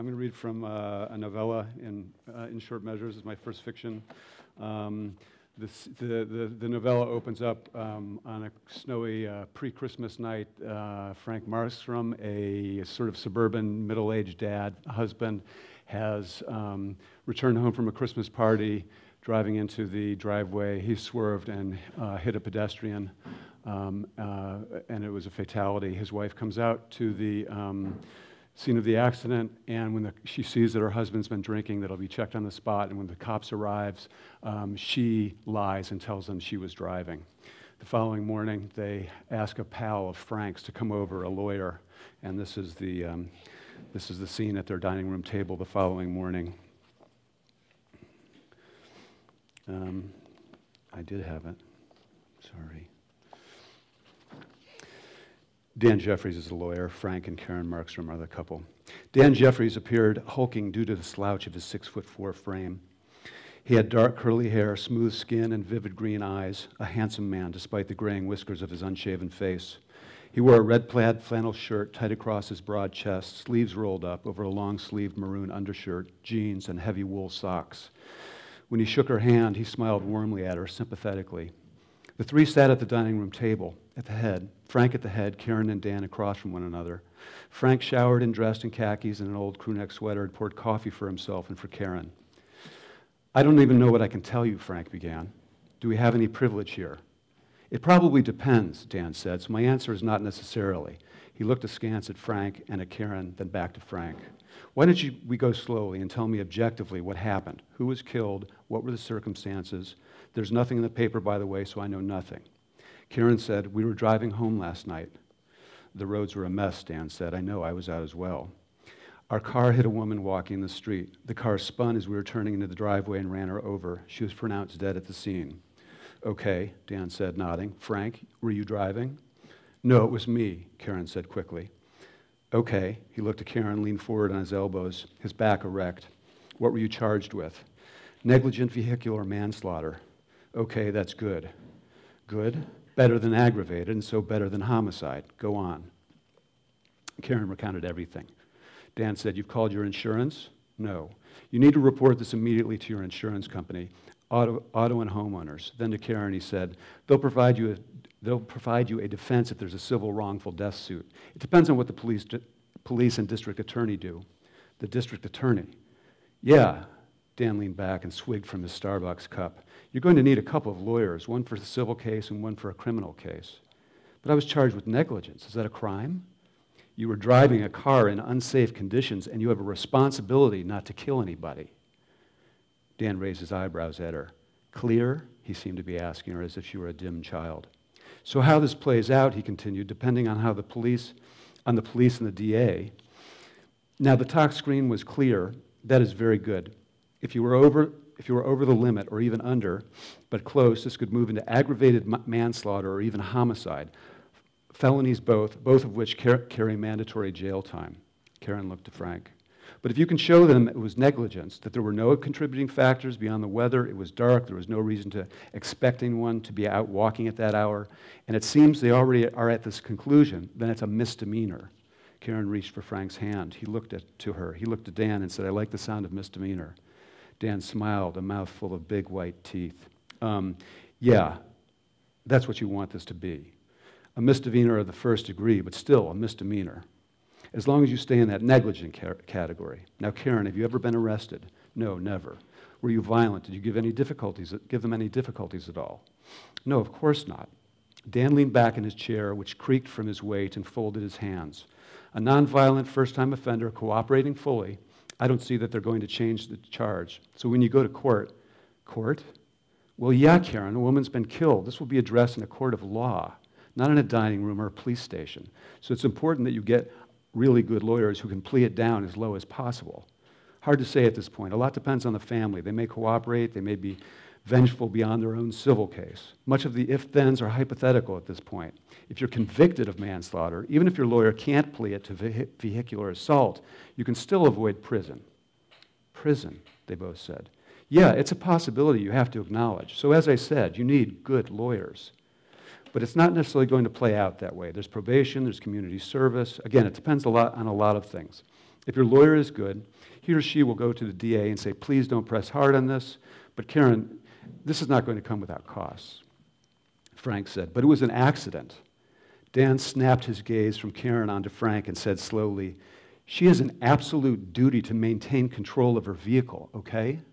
I'm going to read from a novella in short measures. It's my first fiction. The novella opens up on a snowy pre-Christmas night. Frank Markstrom, a sort of suburban middle-aged dad, husband, has returned home from a Christmas party. Driving into the driveway, he swerved and hit a pedestrian, and it was a fatality. His wife comes out to the scene of the accident, and when she sees that her husband's been drinking, that'll be checked on the spot, and when the cops arrives, she lies and tells them she was driving. The following morning, they ask a pal of Frank's to come over, a lawyer, and this is the scene at their dining room table the following morning. I did have it. Sorry. Dan Jeffries is the lawyer. Frank and Karen Markstrom are the couple. Dan Jeffries appeared hulking due to the slouch of his 6'4" frame. He had dark curly hair, smooth skin, and vivid green eyes, a handsome man despite the graying whiskers of his unshaven face. He wore a red plaid flannel shirt tight across his broad chest, sleeves rolled up over a long-sleeved maroon undershirt, jeans, and heavy wool socks. When he shook her hand, he smiled warmly at her, sympathetically. The three sat at the dining room table, at the head, Frank at the head, Karen and Dan across from one another. Frank showered and dressed in khakis and an old crewneck sweater and poured coffee for himself and for Karen. "I don't even know what I can tell you," Frank began. "Do we have any privilege here?" "It probably depends," Dan said, so my answer is not necessarily. He looked askance at Frank and at Karen, then back to Frank. "Why don't we go slowly and tell me objectively what happened? Who was killed? What were the circumstances? There's nothing in the paper, by the way, so I know nothing." Karen said, "We were driving home last night." "The roads were a mess," Dan said. "I know, I was out as well." "Our car hit a woman walking the street. The car spun as we were turning into the driveway and ran her over. She was pronounced dead at the scene." "Okay," Dan said, nodding. "Frank, were you driving?" "No, it was me," Karen said quickly. "Okay." He looked at Karen, leaned forward on his elbows, his back erect. "What were you charged with?" "Negligent vehicular manslaughter." "Okay, that's good." "Good? Better than aggravated, and so better than homicide. Go on." Karen recounted everything. Dan said, "You've called your insurance?" "No." "You need to report this immediately to your insurance company, auto and homeowners." Then to Karen he said, They'll provide you a defense if there's a civil wrongful death suit. It depends on what the police and district attorney do." "The district attorney?" "Yeah." Dan leaned back and swigged from his Starbucks cup. "You're going to need a couple of lawyers, one for a civil case and one for a criminal case." "But I was charged with negligence. Is that a crime?" "You were driving a car in unsafe conditions, and you have a responsibility not to kill anybody." Dan raised his eyebrows at her. "Clear?" he seemed to be asking her as if she were a dim child. "So how this plays out," he continued, "depending on how the police and the DA. Now, the talk screen was clear. That is very good. If you were over the limit or even under, but close, this could move into aggravated manslaughter or even homicide. Felonies both of which carry mandatory jail time." Karen looked to Frank. "But if you can show them it was negligence, that there were no contributing factors beyond the weather, it was dark, there was no reason to expect anyone to be out walking at that hour, and it seems they already are at this conclusion, then it's a misdemeanor." Karen reached for Frank's hand. He looked to her. He looked at Dan and said, "I like the sound of misdemeanor." Dan smiled, a mouth full of big white teeth. Yeah, that's what you want this to be. A misdemeanor of the first degree, but still a misdemeanor. As long as you stay in that negligent category. Now, Karen, have you ever been arrested? No, never. Were you violent? Did you give them any difficulties at all? No, of course not. Dan leaned back in his chair, which creaked from his weight, and folded his hands. A nonviolent first-time offender cooperating fully, I don't see that they're going to change the charge. So when you go to court, Well, yeah, Karen, a woman's been killed. This will be addressed in a court of law, not in a dining room or a police station. So it's important that you get really good lawyers who can plea it down as low as possible. Hard to say at this point. A lot depends on the family. They may cooperate. They may be vengeful beyond their own civil case. Much of the if-thens are hypothetical at this point. If you're convicted of manslaughter, even if your lawyer can't plea it to vehicular assault, you can still avoid prison. Prison, they both said. Yeah, it's a possibility you have to acknowledge. So as I said, you need good lawyers. But it's not necessarily going to play out that way. There's probation, there's community service. Again, it depends on a lot of things. If your lawyer is good, he or she will go to the DA and say, please don't press hard on this, but Karen, this is not going to come without costs. Frank said, but it was an accident. Dan snapped his gaze from Karen onto Frank and said slowly, she has an absolute duty to maintain control of her vehicle, okay?